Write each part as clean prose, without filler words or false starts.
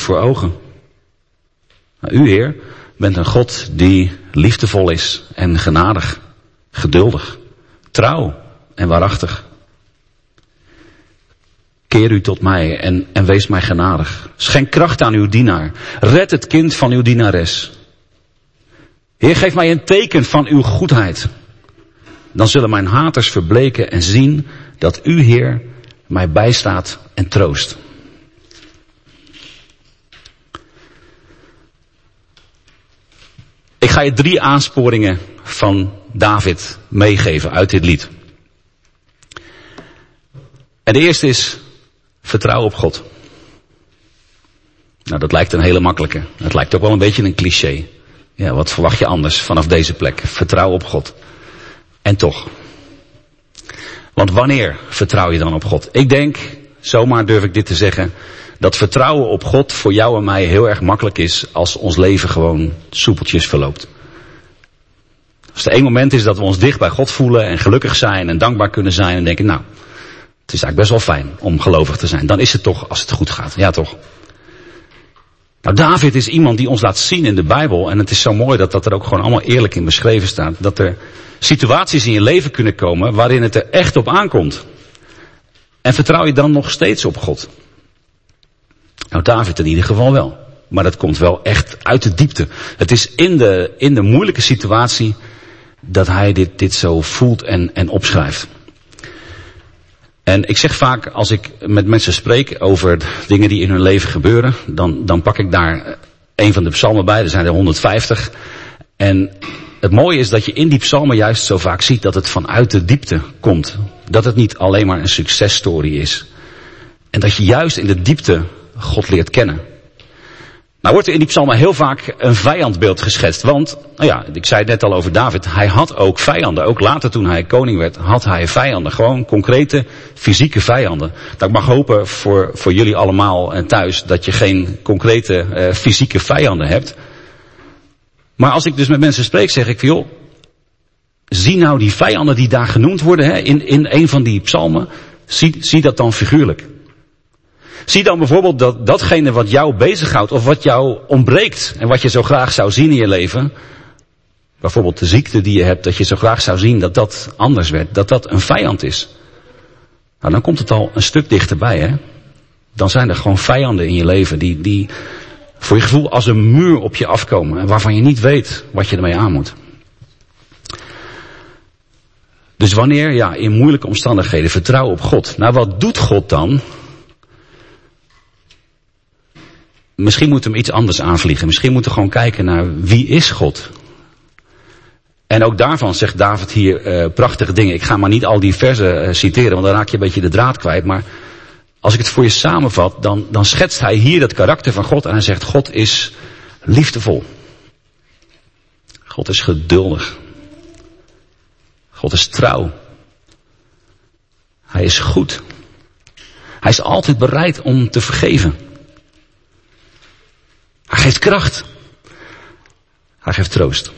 voor ogen? Nou, u, Heer, bent een God die liefdevol is en genadig, geduldig, trouw en waarachtig. Keer u tot mij en wees mij genadig. Schenk kracht aan uw dienaar. Red het kind van uw dienares. Heer, geef mij een teken van uw goedheid. Dan zullen mijn haters verbleken en zien dat u, Heer, mij bijstaat en troost. Ik ga je 3 aansporingen van David meegeven uit dit lied. En de eerste is, vertrouw op God. Nou, dat lijkt een hele makkelijke. Het lijkt ook wel een beetje een cliché. Ja, wat verwacht je anders vanaf deze plek? Vertrouw op God. En toch. Want wanneer vertrouw je dan op God? Ik denk, zomaar durf ik dit te zeggen, dat vertrouwen op God voor jou en mij heel erg makkelijk is als ons leven gewoon soepeltjes verloopt. Als er één moment is dat we ons dicht bij God voelen en gelukkig zijn en dankbaar kunnen zijn en denken, nou, het is eigenlijk best wel fijn om gelovig te zijn. Dan is het toch als het goed gaat. Ja, toch? Nou, David is iemand die ons laat zien in de Bijbel. En het is zo mooi dat er ook gewoon allemaal eerlijk in beschreven staat. Dat er situaties in je leven kunnen komen waarin het er echt op aankomt. En vertrouw je dan nog steeds op God? Nou, David in ieder geval wel. Maar dat komt wel echt uit de diepte. Het is in de moeilijke situatie dat hij dit zo voelt en opschrijft. En ik zeg vaak, als ik met mensen spreek over dingen die in hun leven gebeuren, dan pak ik daar een van de psalmen bij. Er zijn er 150. En het mooie is dat je in die psalmen juist zo vaak ziet dat het vanuit de diepte komt. Dat het niet alleen maar een successtory is. En dat je juist in de diepte God leert kennen. Nou wordt er in die psalmen heel vaak een vijandbeeld geschetst. Want, nou ja, ik zei het net al over David. Hij had ook vijanden. Ook later toen hij koning werd, had hij vijanden. Gewoon concrete, fysieke vijanden. Nou, ik mag hopen voor jullie allemaal thuis dat je geen concrete, fysieke vijanden hebt. Maar als ik dus met mensen spreek, zeg ik, joh, zie nou die vijanden die daar genoemd worden, hè, in een van die psalmen. Zie dat dan figuurlijk. Zie dan bijvoorbeeld datgene wat jou bezighoudt of wat jou ontbreekt en wat je zo graag zou zien in je leven, bijvoorbeeld de ziekte die je hebt, dat je zo graag zou zien dat dat anders werd, dat een vijand is. Nou, dan komt het al een stuk dichterbij, hè. Dan zijn er gewoon vijanden in je leven die voor je gevoel als een muur op je afkomen en waarvan je niet weet wat je ermee aan moet. Dus wanneer, ja, in moeilijke omstandigheden vertrouw op God. Nou, wat doet God dan? Misschien moeten we hem iets anders aanvliegen. Misschien moeten we gewoon kijken naar wie is God. En ook daarvan zegt David hier prachtige dingen. Ik ga maar niet al die versen citeren, want dan raak je een beetje de draad kwijt. Maar als ik het voor je samenvat, dan schetst hij hier het karakter van God. En hij zegt, God is liefdevol. God is geduldig. God is trouw. Hij is goed. Hij is altijd bereid om te vergeven. Hij geeft kracht. Hij geeft troost.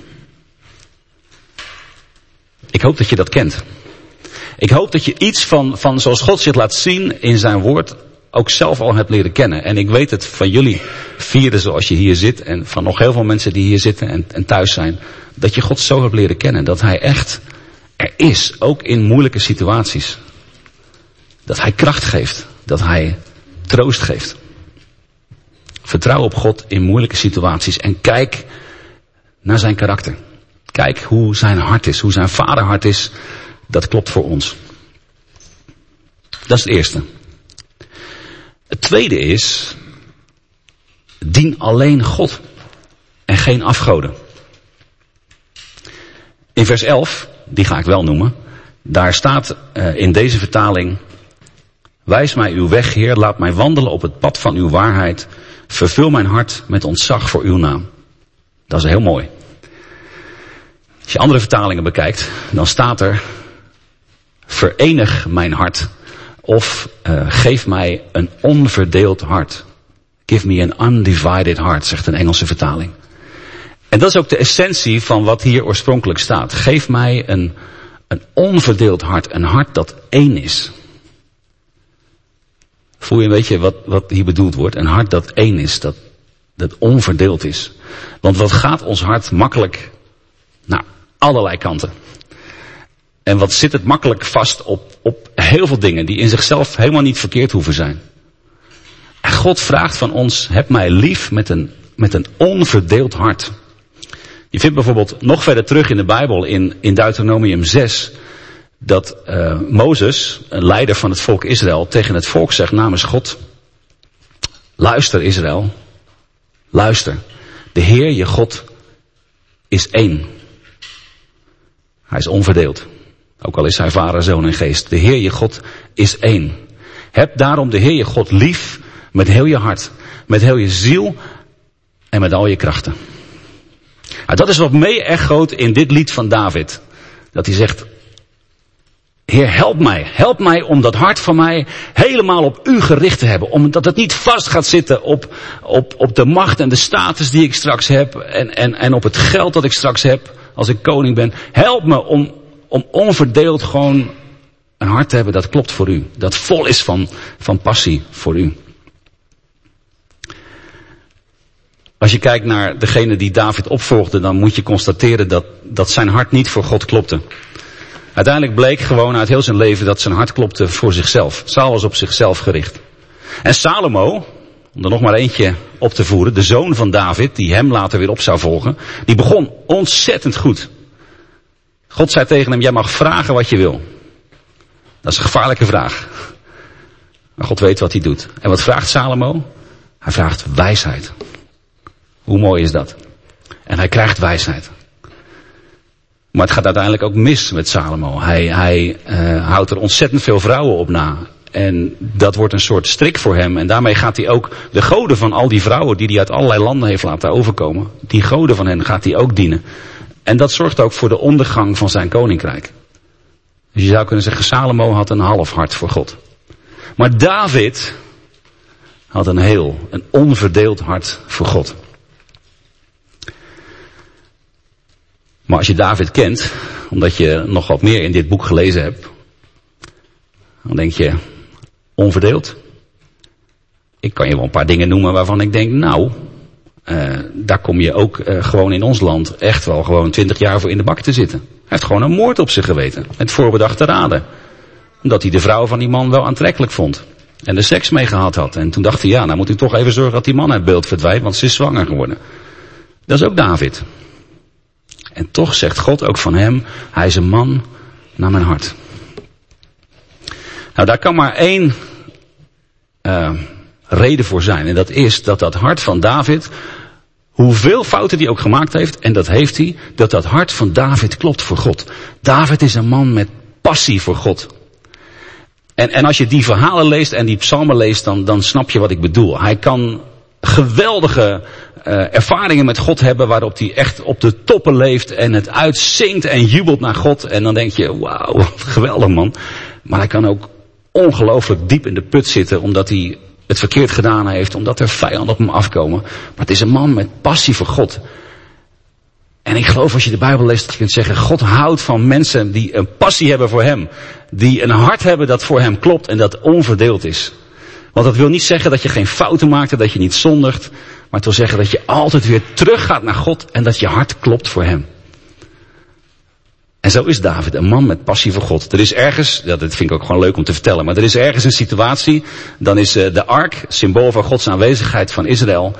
Ik hoop dat je dat kent. Ik hoop dat je iets van zoals God zich laat zien in zijn woord ook zelf al hebt leren kennen. En ik weet het van jullie vieren zoals je hier zit en van nog heel veel mensen die hier zitten en thuis zijn. Dat je God zo hebt leren kennen. Dat hij echt er is. Ook in moeilijke situaties. Dat hij kracht geeft. Dat hij troost geeft. Vertrouw op God in moeilijke situaties en kijk naar zijn karakter. Kijk hoe zijn hart is, hoe zijn vaderhart is. Dat klopt voor ons. Dat is het eerste. Het tweede is, dien alleen God en geen afgoden. In vers 11, die ga ik wel noemen, daar staat in deze vertaling, wijs mij uw weg, Heer, laat mij wandelen op het pad van uw waarheid. Vervul mijn hart met ontzag voor uw naam. Dat is heel mooi. Als je andere vertalingen bekijkt, dan staat er, verenig mijn hart. Of geef mij een onverdeeld hart. Give me an undivided heart, zegt een Engelse vertaling. En dat is ook de essentie van wat hier oorspronkelijk staat. Geef mij een onverdeeld hart. Een hart dat één is. Voel je een beetje wat hier bedoeld wordt? Een hart dat één is, dat onverdeeld is. Want wat gaat ons hart makkelijk naar allerlei kanten. En wat zit het makkelijk vast op heel veel dingen die in zichzelf helemaal niet verkeerd hoeven zijn. En God vraagt van ons, heb mij lief met een onverdeeld hart. Je vindt bijvoorbeeld nog verder terug in de Bijbel, in Deuteronomium 6... dat Mozes, een leider van het volk Israël, tegen het volk zegt namens God: luister Israël, luister. De Heer je God is één. Hij is onverdeeld. Ook al is hij Vader, Zoon en Geest. De Heer je God is één. Heb daarom de Heer je God lief met heel je hart, met heel je ziel en met al je krachten. Nou, dat is wat mee echoot in dit lied van David. Dat hij zegt: Heer, help mij om dat hart van mij helemaal op u gericht te hebben. Omdat het niet vast gaat zitten op de macht en de status die ik straks heb. En op het geld dat ik straks heb als ik koning ben. Help me om onverdeeld gewoon een hart te hebben dat klopt voor u. Dat vol is van passie voor u. Als je kijkt naar degene die David opvolgde, dan moet je constateren dat zijn hart niet voor God klopte. Uiteindelijk bleek gewoon uit heel zijn leven dat zijn hart klopte voor zichzelf. Saul was op zichzelf gericht. En Salomo, om er nog maar eentje op te voeren, de zoon van David, die hem later weer op zou volgen, die begon ontzettend goed. God zei tegen hem: jij mag vragen wat je wil. Dat is een gevaarlijke vraag. Maar God weet wat hij doet. En wat vraagt Salomo? Hij vraagt wijsheid. Hoe mooi is dat? En hij krijgt wijsheid. Maar het gaat uiteindelijk ook mis met Salomo. Hij houdt er ontzettend veel vrouwen op na. En dat wordt een soort strik voor hem. En daarmee gaat hij ook de goden van al die vrouwen die hij uit allerlei landen heeft laten overkomen. Die goden van hen gaat hij ook dienen. En dat zorgt ook voor de ondergang van zijn koninkrijk. Dus je zou kunnen zeggen, Salomo had een half hart voor God. Maar David had een onverdeeld hart voor God. Maar als je David kent, omdat je nog wat meer in dit boek gelezen hebt, dan denk je: onverdeeld? Ik kan je wel een paar dingen noemen waarvan ik denk, daar kom je ook gewoon in ons land echt wel gewoon 20 jaar voor in de bak te zitten. Hij heeft gewoon een moord op zich geweten, met voorbedachte raden. Omdat hij de vrouw van die man wel aantrekkelijk vond. En er seks mee gehad had. En toen dacht hij, nou moet ik toch even zorgen dat die man uit beeld verdwijnt, want ze is zwanger geworden. Dat is ook David. En toch zegt God ook van hem, hij is een man naar mijn hart. Nou, daar kan maar één reden voor zijn. En dat is dat hart van David, hoeveel fouten hij ook gemaakt heeft, en dat heeft hij, dat hart van David klopt voor God. David is een man met passie voor God. En als je die verhalen leest en die psalmen leest, dan snap je wat ik bedoel. Hij kan geweldige ervaringen met God hebben, waarop hij echt op de toppen leeft en het uitzingt en jubelt naar God. En dan denk je, wauw, geweldig man. Maar hij kan ook ongelooflijk diep in de put zitten, omdat hij het verkeerd gedaan heeft, omdat er vijanden op hem afkomen. Maar het is een man met passie voor God. En ik geloof als je de Bijbel leest dat je kunt zeggen, God houdt van mensen die een passie hebben voor hem. Die een hart hebben dat voor hem klopt en dat onverdeeld is. Want dat wil niet zeggen dat je geen fouten maakt en dat je niet zondigt. Maar het wil zeggen dat je altijd weer teruggaat naar God en dat je hart klopt voor hem. En zo is David, een man met passie voor God. Er is ergens, dat vind ik ook gewoon leuk om te vertellen, maar er is ergens een situatie, dan is de ark, symbool van Gods aanwezigheid van Israël,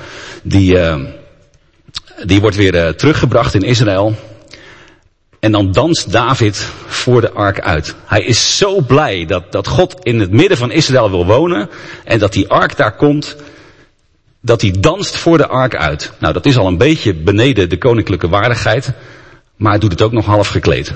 die wordt weer teruggebracht in Israël. En dan danst David voor de ark uit. Hij is zo blij dat God in het midden van Israël wil wonen en dat die ark daar komt, dat hij danst voor de ark uit. Nou, dat is al een beetje beneden de koninklijke waardigheid, maar hij doet het ook nog half gekleed.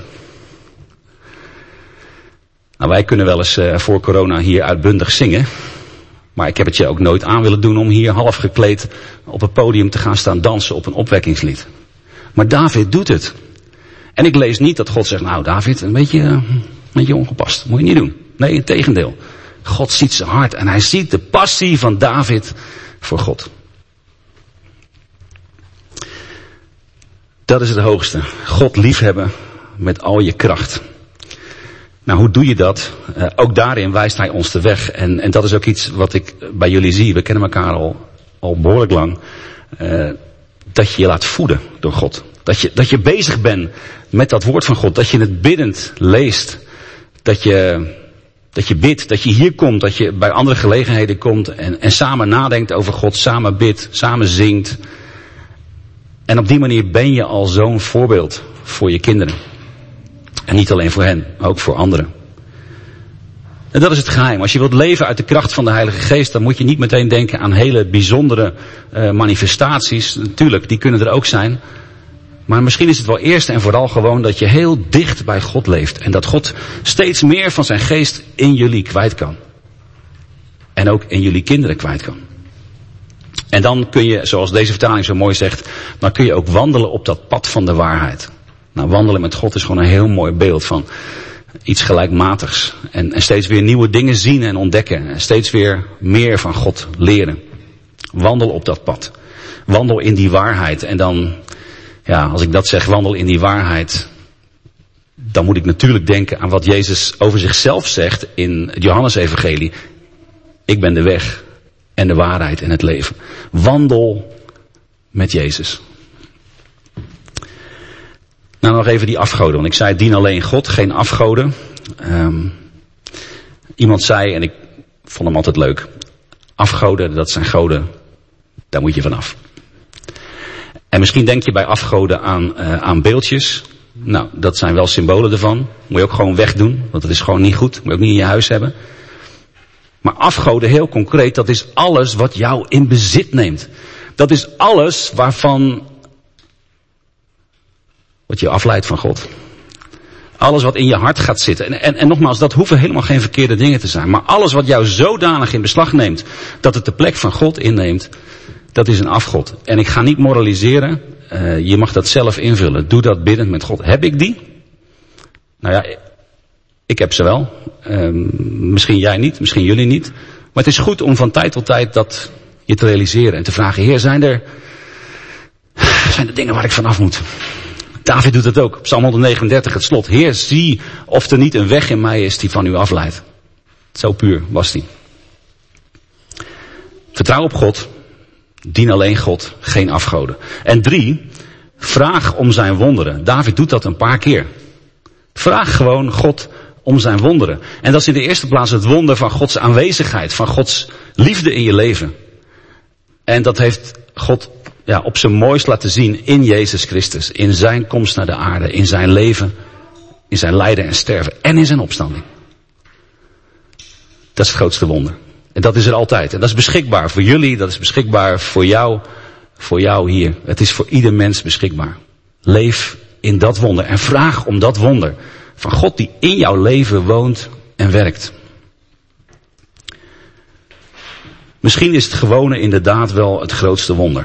Nou, wij kunnen wel eens voor corona hier uitbundig zingen. Maar ik heb het je ook nooit aan willen doen om hier half gekleed op het podium te gaan staan dansen op een opwekkingslied. Maar David doet het. En ik lees niet dat God zegt, nou David, een beetje ongepast. Moet je niet doen. Nee, integendeel. God ziet zijn hart en hij ziet de passie van David voor God. Dat is het hoogste. God liefhebben met al je kracht. Nou, hoe doe je dat? Ook daarin wijst hij ons de weg. En dat is ook iets wat ik bij jullie zie. We kennen elkaar al behoorlijk lang. Dat je je laat voeden door God. Dat je bezig bent met dat woord van God. Dat je het biddend leest. Dat je bidt. Dat je hier komt. Dat je bij andere gelegenheden komt. En samen nadenkt over God. Samen bidt. Samen zingt. En op die manier ben je al zo'n voorbeeld voor je kinderen. En niet alleen voor hen, maar ook voor anderen. En dat is het geheim. Als je wilt leven uit de kracht van de Heilige Geest, dan moet je niet meteen denken aan hele bijzondere manifestaties. Natuurlijk, die kunnen er ook zijn. Maar misschien is het wel eerst en vooral gewoon dat je heel dicht bij God leeft. En dat God steeds meer van zijn geest in jullie kwijt kan. En ook in jullie kinderen kwijt kan. En dan kun je, zoals deze vertaling zo mooi zegt, dan kun je ook wandelen op dat pad van de waarheid. Nou, wandelen met God is gewoon een heel mooi beeld van iets gelijkmatigs. En steeds weer nieuwe dingen zien en ontdekken. En steeds weer meer van God leren. Wandel op dat pad. Wandel in die waarheid. En dan, ja, als ik dat zeg, wandel in die waarheid, dan moet ik natuurlijk denken aan wat Jezus over zichzelf zegt in het Johannesevangelie. Ik ben de weg en de waarheid en het leven. Wandel met Jezus. Nou, nog even die afgoden. Want ik zei, dien alleen God, geen afgoden. Iemand zei, en ik vond hem altijd leuk. Afgoden, dat zijn goden, daar moet je vanaf. En misschien denk je bij afgoden aan beeldjes. Nou, dat zijn wel symbolen ervan. Moet je ook gewoon wegdoen, want dat is gewoon niet goed. Moet je ook niet in je huis hebben. Maar afgoden, heel concreet, dat is alles wat jou in bezit neemt. Dat is alles wat je afleidt van God. Alles wat in je hart gaat zitten. En nogmaals, dat hoeven helemaal geen verkeerde dingen te zijn. Maar alles wat jou zodanig in beslag neemt, dat het de plek van God inneemt, dat is een afgod. En ik ga niet moraliseren. Je mag dat zelf invullen. Doe dat biddend met God. Heb ik die? Nou ja, ik heb ze wel. Misschien jij niet, misschien jullie niet. Maar het is goed om van tijd tot tijd dat je te realiseren. En te vragen, Heer, zijn er dingen waar ik vanaf moet? David doet het ook. Psalm 139, het slot. Heer, zie of er niet een weg in mij is die van u afleidt. Zo puur was die. Vertrouw op God. Dien alleen God, geen afgoden. En 3, vraag om zijn wonderen. David doet dat een paar keer. Vraag gewoon God om zijn wonderen. En dat is in de eerste plaats het wonder van Gods aanwezigheid. Van Gods liefde in je leven. En dat heeft God op zijn mooist laten zien in Jezus Christus. In zijn komst naar de aarde. In zijn leven. In zijn lijden en sterven. En in zijn opstanding. Dat is het grootste wonder. En dat is er altijd. En dat is beschikbaar voor jullie. Dat is beschikbaar voor jou. Voor jou hier. Het is voor ieder mens beschikbaar. Leef in dat wonder. En vraag om dat wonder. Van God die in jouw leven woont en werkt. Misschien is het gewone inderdaad wel het grootste wonder.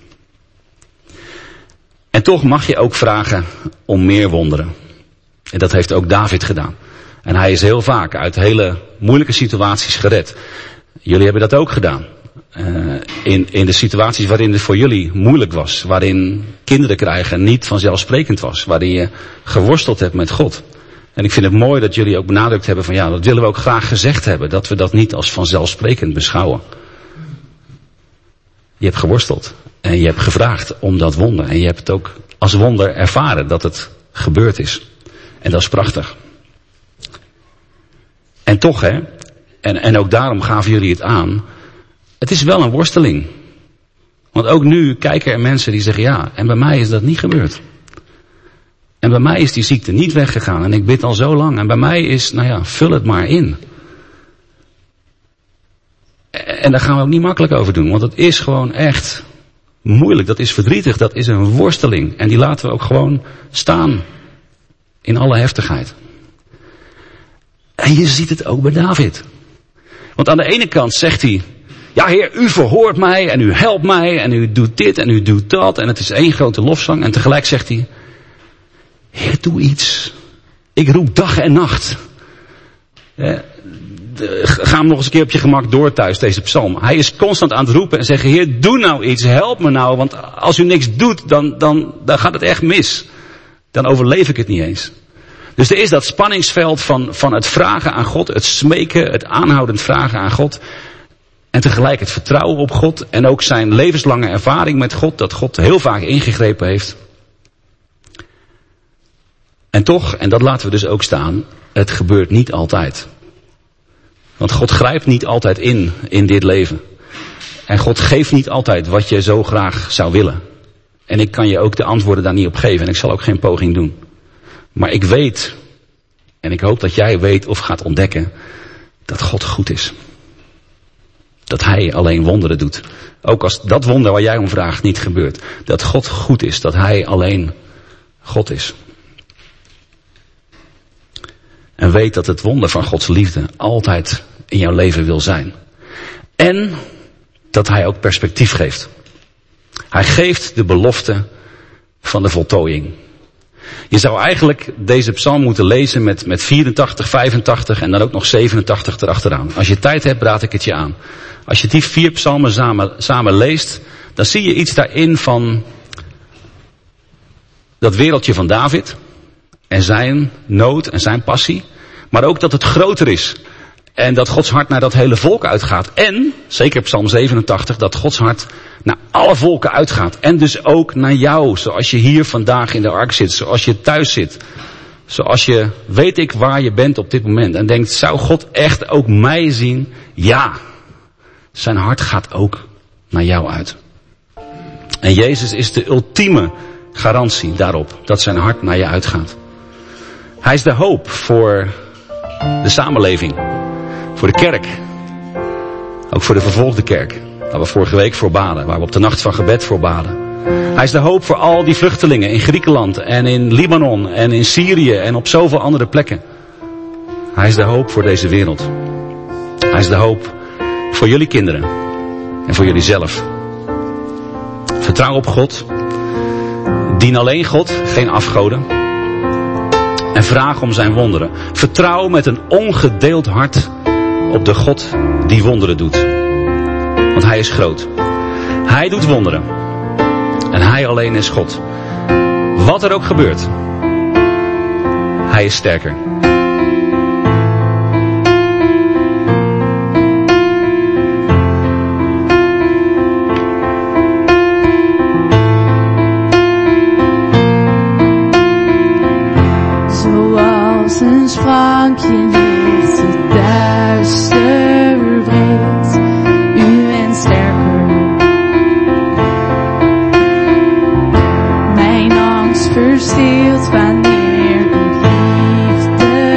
En toch mag je ook vragen om meer wonderen. En dat heeft ook David gedaan. En hij is heel vaak uit hele moeilijke situaties gered. Jullie hebben dat ook gedaan. In de situaties waarin het voor jullie moeilijk was. Waarin kinderen krijgen niet vanzelfsprekend was. Waarin je geworsteld hebt met God. En ik vind het mooi dat jullie ook benadrukt hebben van dat willen we ook graag gezegd hebben. Dat we dat niet als vanzelfsprekend beschouwen. Je hebt geworsteld. En je hebt gevraagd om dat wonder. En je hebt het ook als wonder ervaren dat het gebeurd is. En dat is prachtig. En toch en ook daarom gaven jullie het aan. Het is wel een worsteling. Want ook nu kijken er mensen die zeggen en bij mij is dat niet gebeurd. En bij mij is die ziekte niet weggegaan. En ik bid al zo lang. En bij mij is, vul het maar in. En daar gaan we ook niet makkelijk over doen. Want het is gewoon echt moeilijk. Dat is verdrietig. Dat is een worsteling. En die laten we ook gewoon staan. In alle heftigheid. En je ziet het ook bij David. Want aan de ene kant zegt hij, Heer, u verhoort mij en u helpt mij en u doet dit en u doet dat. En het is één grote lofzang. En tegelijk zegt hij, Heer, doe iets. Ik roep dag en nacht. Ga hem nog eens een keer op je gemak door thuis, deze psalm. Hij is constant aan het roepen en zeggen, Heer, doe nou iets, help me nou. Want als u niks doet, dan gaat het echt mis. Dan overleef ik het niet eens. Dus er is dat spanningsveld van het vragen aan God, het smeken, het aanhoudend vragen aan God. En tegelijk het vertrouwen op God en ook zijn levenslange ervaring met God, dat God heel vaak ingegrepen heeft. En toch, en dat laten we dus ook staan, het gebeurt niet altijd. Want God grijpt niet altijd in dit leven. En God geeft niet altijd wat je zo graag zou willen. En ik kan je ook de antwoorden daar niet op geven en ik zal ook geen poging doen. Maar ik weet, en ik hoop dat jij weet of gaat ontdekken, dat God goed is. Dat hij alleen wonderen doet. Ook als dat wonder waar jij om vraagt niet gebeurt. Dat God goed is, dat hij alleen God is. En weet dat het wonder van Gods liefde altijd in jouw leven wil zijn. En dat hij ook perspectief geeft. Hij geeft de belofte van de voltooiing. Je zou eigenlijk deze psalm moeten lezen met 84, 85 en dan ook nog 87 erachteraan. Als je tijd hebt, raad ik het je aan. Als je die 4 psalmen samen leest, dan zie je iets daarin van dat wereldje van David. En zijn nood en zijn passie. Maar ook dat het groter is. En dat Gods hart naar dat hele volk uitgaat. En, zeker Psalm 87, dat Gods hart naar alle volken uitgaat. En dus ook naar jou, zoals je hier vandaag in de ark zit. Zoals je thuis zit. Zoals je, weet ik waar je bent op dit moment. En denkt, zou God echt ook mij zien? Ja. Zijn hart gaat ook naar jou uit. En Jezus is de ultieme garantie daarop. Dat zijn hart naar je uitgaat. Hij is de hoop voor de samenleving. Voor de kerk. Ook voor de vervolgde kerk. Waar we vorige week voor baden. Waar we op de nacht van gebed voor baden. Hij is de hoop voor al die vluchtelingen in Griekenland en in Libanon en in Syrië en op zoveel andere plekken. Hij is de hoop voor deze wereld. Hij is de hoop voor jullie kinderen. En voor jullie zelf. Vertrouw op God. Dien alleen God, geen afgoden. En vraag om zijn wonderen. Vertrouw met een ongedeeld hart op de God die wonderen doet. Want hij is groot. Hij doet wonderen. En hij alleen is God. Wat er ook gebeurt. Hij is sterker. Zoals een sprankje licht het duister breekt. U bent sterker. Mijn angst verstilt wanneer uw liefde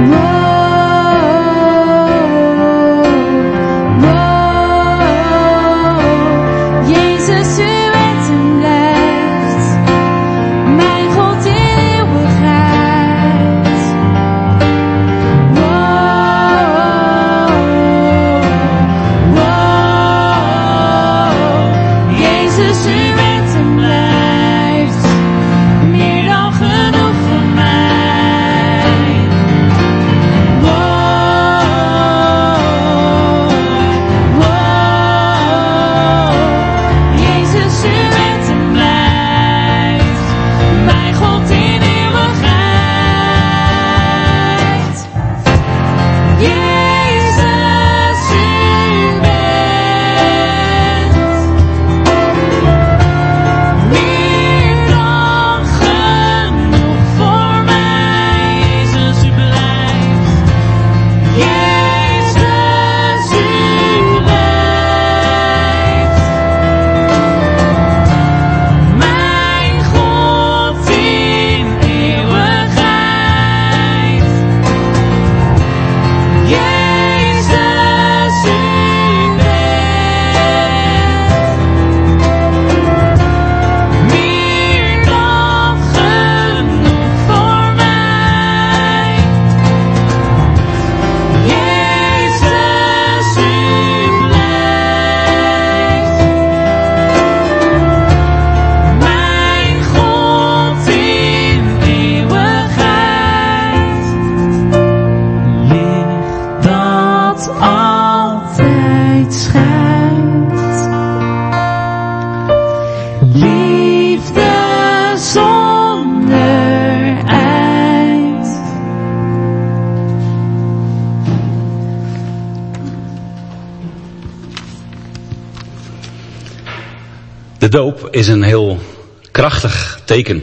De doop is een heel krachtig teken.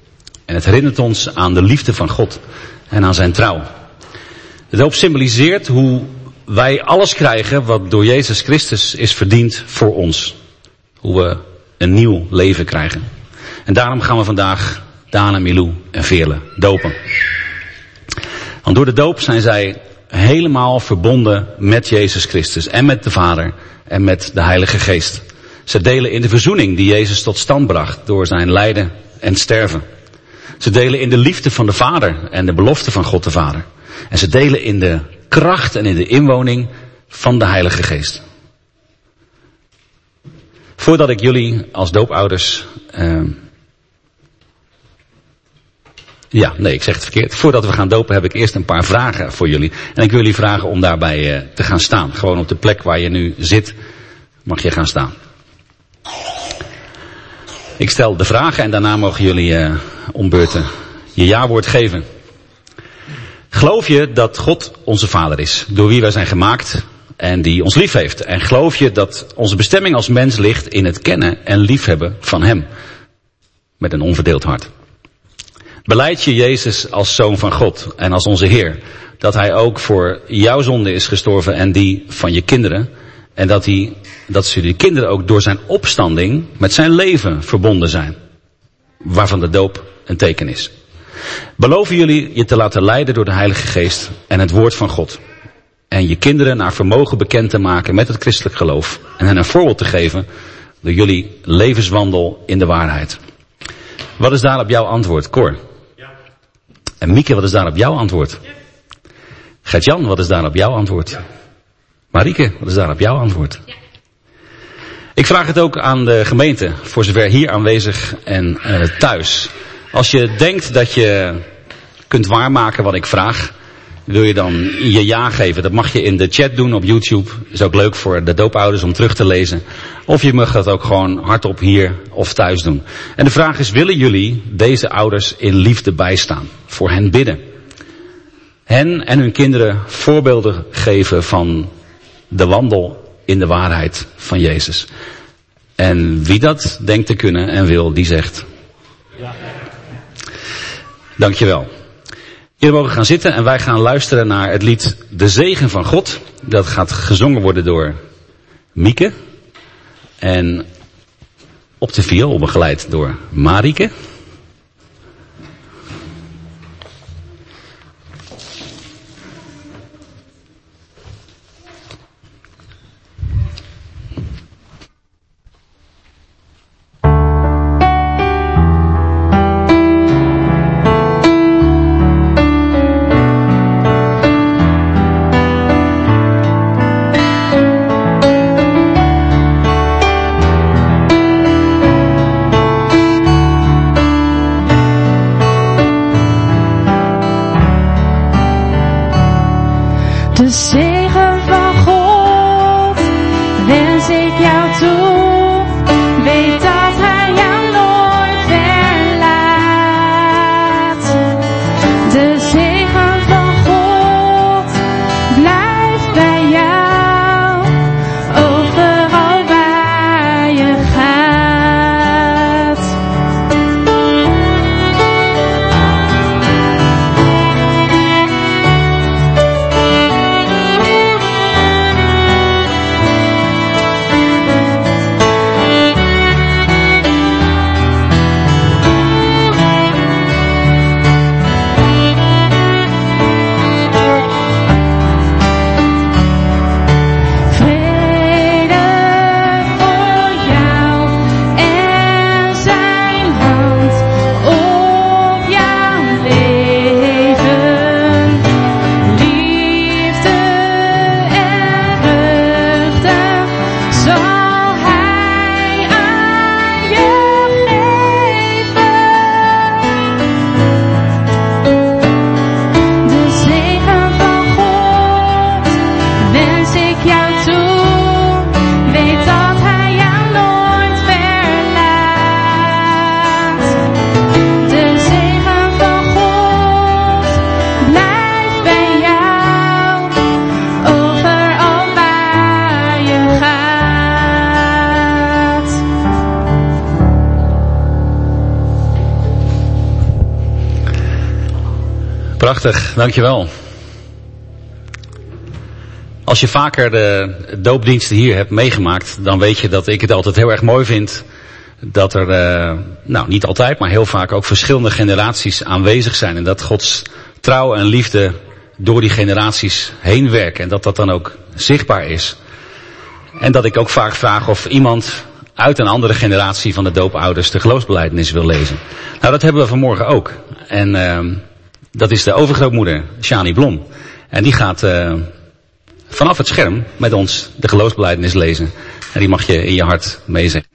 En het herinnert ons aan de liefde van God en aan zijn trouw. De doop symboliseert hoe wij alles krijgen wat door Jezus Christus is verdiend voor ons. Hoe we een nieuw leven krijgen. En daarom gaan we vandaag Daan en Milou en Veerle dopen. Want door de doop zijn zij helemaal verbonden met Jezus Christus en met de Vader en met de Heilige Geest. Ze delen in de verzoening die Jezus tot stand bracht door zijn lijden en sterven. Ze delen in de liefde van de Vader en de belofte van God de Vader. En ze delen in de kracht en in de inwoning van de Heilige Geest. Voordat ik jullie als doopouders... ik zeg het verkeerd. Voordat we gaan dopen heb ik eerst een paar vragen voor jullie. En ik wil jullie vragen om daarbij te gaan staan. Gewoon op de plek waar je nu zit mag je gaan staan. Ik stel de vragen en daarna mogen jullie om beurten je ja-woord geven. Geloof je dat God onze Vader is, door wie wij zijn gemaakt en die ons lief heeft? En geloof je dat onze bestemming als mens ligt in het kennen en liefhebben van Hem? Met een onverdeeld hart. Belijd je Jezus als Zoon van God en als onze Heer, dat Hij ook voor jouw zonde is gestorven en die van je kinderen, en dat die kinderen ook door zijn opstanding met zijn leven verbonden zijn, waarvan de doop een teken is. Beloven jullie je te laten leiden door de Heilige Geest en het woord van God, en je kinderen naar vermogen bekend te maken met het christelijk geloof en hen een voorbeeld te geven door jullie levenswandel in de waarheid? Wat is daarop jouw antwoord, Cor? Ja. En Mieke, wat is daarop jouw antwoord? Ja. Gert-Jan, wat is daarop jouw antwoord? Ja. Marieke, wat is daarop jouw antwoord? Ja. Ik vraag het ook aan de gemeente, voor zover hier aanwezig en thuis. Als je denkt dat je kunt waarmaken wat ik vraag, wil je dan je ja geven. Dat mag je in de chat doen op YouTube. Is ook leuk voor de doopouders om terug te lezen. Of je mag dat ook gewoon hardop hier of thuis doen. En de vraag is, willen jullie deze ouders in liefde bijstaan? Voor hen bidden? Hen en hun kinderen voorbeelden geven van de wandel in de waarheid van Jezus. En wie dat denkt te kunnen en wil, die zegt... Ja. Dankjewel. Jullie mogen gaan zitten en wij gaan luisteren naar het lied De Zegen van God. Dat gaat gezongen worden door Mieke. En op de viool begeleid door Marieke. De zegen van God wens ik jou toe. Weet dat hij jou nooit verlaat. De zegen van God blijft bij jou, overal waar je gaat. Prachtig, dankjewel. Als je vaker de doopdiensten hier hebt meegemaakt, dan weet je dat ik het altijd heel erg mooi vind dat er, niet altijd, maar heel vaak ook verschillende generaties aanwezig zijn. En dat Gods trouw en liefde door die generaties heen werken en dat dat dan ook zichtbaar is. En dat ik ook vaak vraag of iemand uit een andere generatie van de doopouders de geloofsbelijdenis wil lezen. Nou, dat hebben we vanmorgen ook. En dat is de overgrootmoeder, Shani Blom. En die gaat vanaf het scherm met ons de geloofsbelijdenis lezen. En die mag je in je hart meezeggen.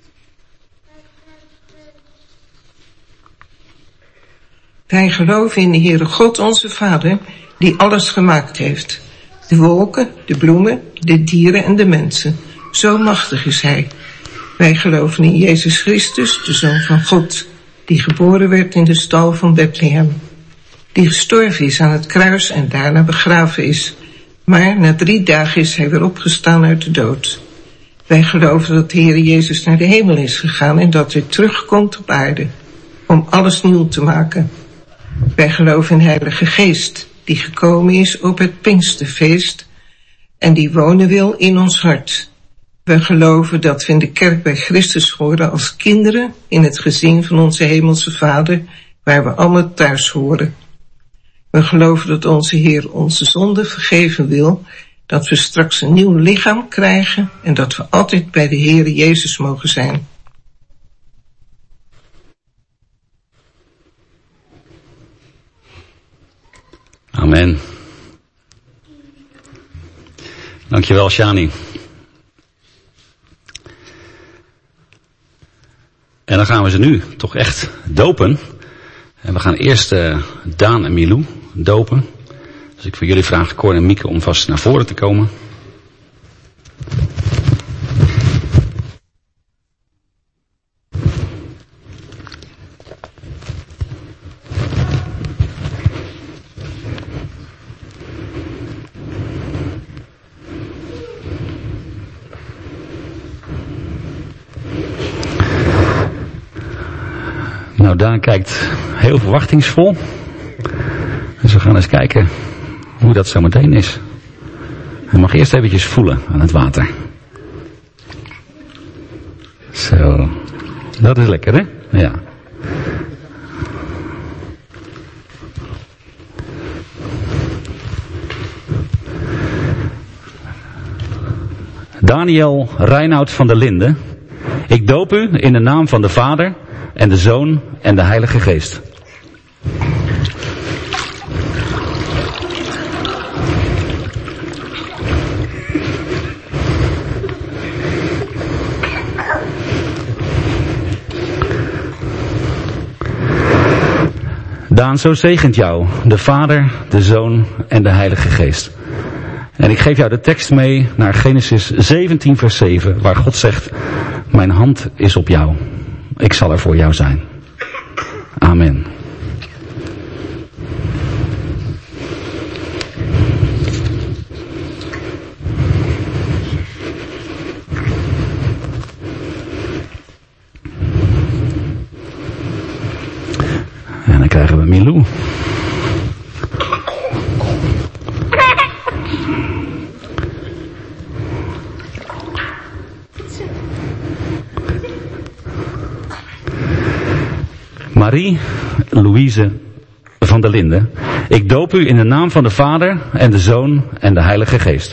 Wij geloven in de Heere God onze Vader, die alles gemaakt heeft. De wolken, de bloemen, de dieren en de mensen. Zo machtig is Hij. Wij geloven in Jezus Christus, de Zoon van God, die geboren werd in de stal van Bethlehem. Die gestorven is aan het kruis en daarna begraven is. Maar na 3 dagen is Hij weer opgestaan uit de dood. Wij geloven dat de Heer Jezus naar de hemel is gegaan en dat Hij terugkomt op aarde, om alles nieuw te maken. Wij geloven in de Heilige Geest, die gekomen is op het Pinksterfeest en die wonen wil in ons hart. Wij geloven dat we in de kerk bij Christus horen als kinderen in het gezin van onze Hemelse Vader, waar we allemaal thuis horen. We geloven dat onze Heer onze zonde vergeven wil, dat we straks een nieuw lichaam krijgen en dat we altijd bij de Heer Jezus mogen zijn. Amen. Dankjewel, Shani. En dan gaan we ze nu toch echt dopen. En we gaan eerst Daan en Milou dopen. Dus ik wil jullie vragen, Cor en Mieke, om vast naar voren te komen. Nou, Daan kijkt heel verwachtingsvol. Dus we gaan eens kijken hoe dat zo meteen is. Hij mag eerst eventjes voelen aan het water. Zo. Dat is lekker, hè? Ja. Daniel Reinoud van der Linden. Ik doop u in de naam van de Vader en de Zoon en de Heilige Geest. Daan, zo zegent jou de Vader, de Zoon en de Heilige Geest. En ik geef jou de tekst mee naar Genesis 17 vers 7, waar God zegt, mijn hand is op jou. Ik zal er voor jou zijn. Amen. En dan krijgen we Milou. Marie-Louise van der Linden. Ik doop u in de naam van de Vader en de Zoon en de Heilige Geest.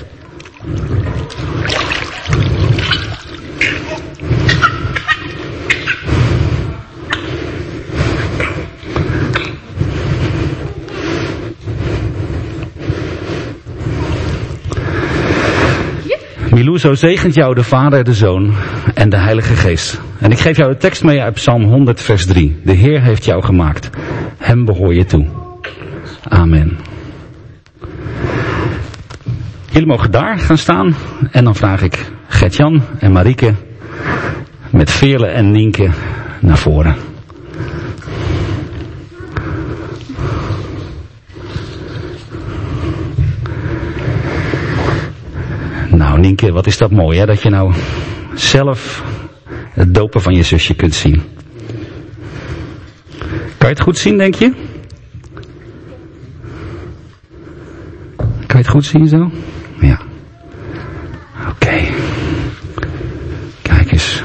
Milou, zo zegent jou de Vader, de Zoon en de Heilige Geest. En ik geef jou de tekst mee uit Psalm 100 vers 3. De Heer heeft jou gemaakt. Hem behoor je toe. Amen. Jullie mogen daar gaan staan. En dan vraag ik Gert-Jan en Marieke met Veerle en Nienke naar voren. Nou Nienke, wat is dat mooi hè, dat je nou zelf het dopen van je zusje kunt zien. Kan je het goed zien, denk je? Kan je het goed zien zo? Ja. Oké. Kijk eens.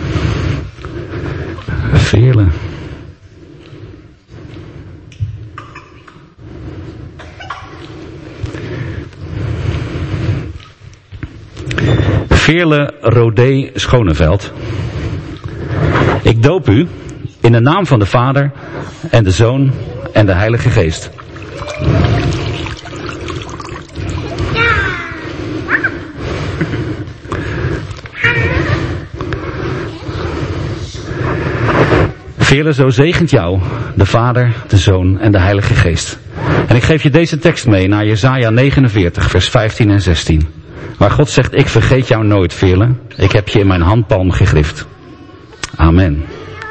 Veerle. Veerle Rodé Schoneveld. Ik doop u in de naam van de Vader en de Zoon en de Heilige Geest. Veerle, zo zegent jou de Vader, de Zoon en de Heilige Geest. En ik geef je deze tekst mee naar Jesaja 49 vers 15 en 16. Waar God zegt, ik vergeet jou nooit, Veerle. Ik heb je in mijn handpalm gegrift. Amen.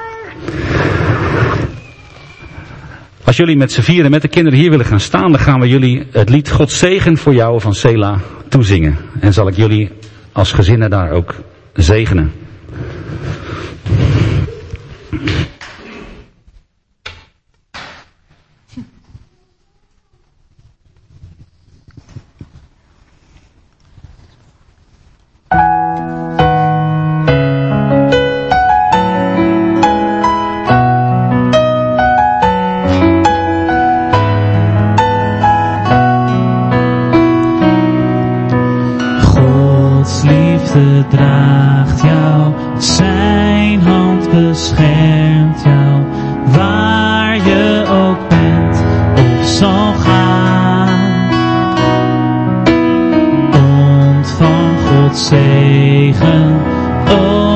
Als jullie met z'n vieren met de kinderen hier willen gaan staan, dan gaan we jullie het lied God zegen voor jou van Sela toezingen. En zal ik jullie als gezinnen daar ook zegenen. Draagt jou, zijn hand beschermt jou, waar je ook bent of zal gaan. Ontvang Gods zegen,